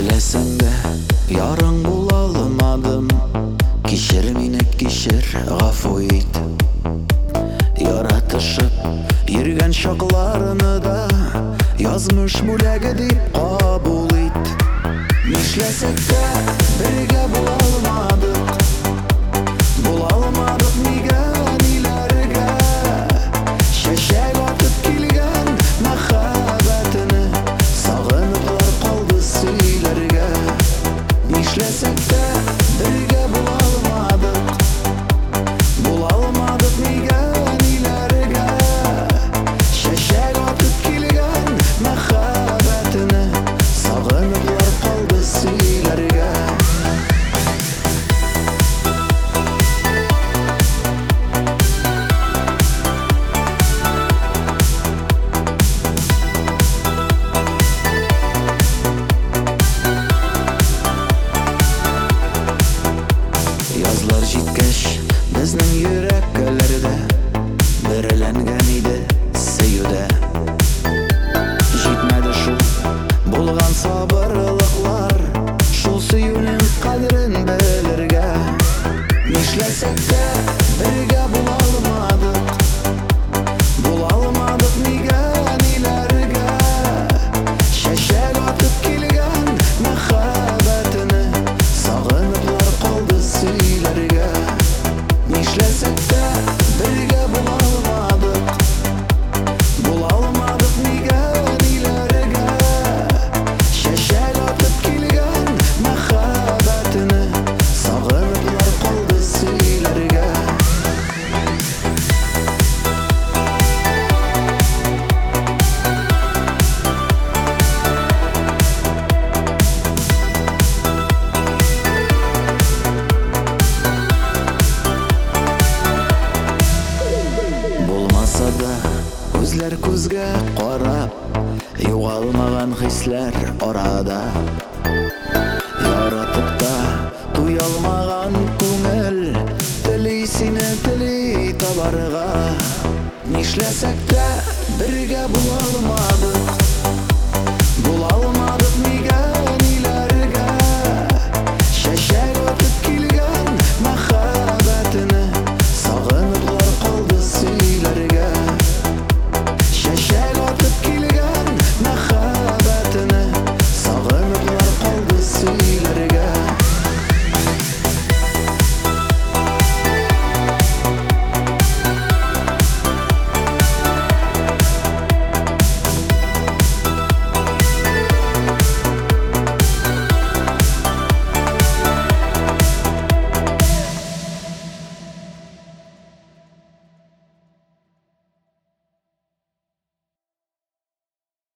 Телесең дә ярың була алмадым. Кичер мине, кичер, гафу ит. Яратышып йөргән чакларны да язмыш бүләге дип кабул ит. Нишләсәк тә бергә була алмадык. Була алмадык нигә, ниләргә? Чәчәк атып килгән мәхәббәтне сагыныклар калды сөйләргә. Нишләсәк тә бергә була алмадык. Була алмадык нигә, ниләргә? Чәчәк атып килгән мәхәббәтне сагыныклар калды сөйләргә. Язлар җиткәч, безнең йөрәкләрдә берләнгән иде сөюдә. Җитмәде шул булган сабырлыклар, шул сөюнең кадерен белергә. Нишләсәк тә бергә була алмадык. Була алмадык нигә, ниләргә? Чәчәк атып килгән мәхәббәтне сагыныклар калды сөйләргә. Нишләсәк тә бергә була алмадык. Була алмадык нигә, ниләргә? Чәчәк атып килгән мәхәббәтне сагыныклар калды сөйләргә. Булмаса да күзләр күзгә карап, югалмаган хисләр арада. Яратып та туя алмаган күңел, тели сине, тели табарга. Нишләсәк тә бергә була алмадык.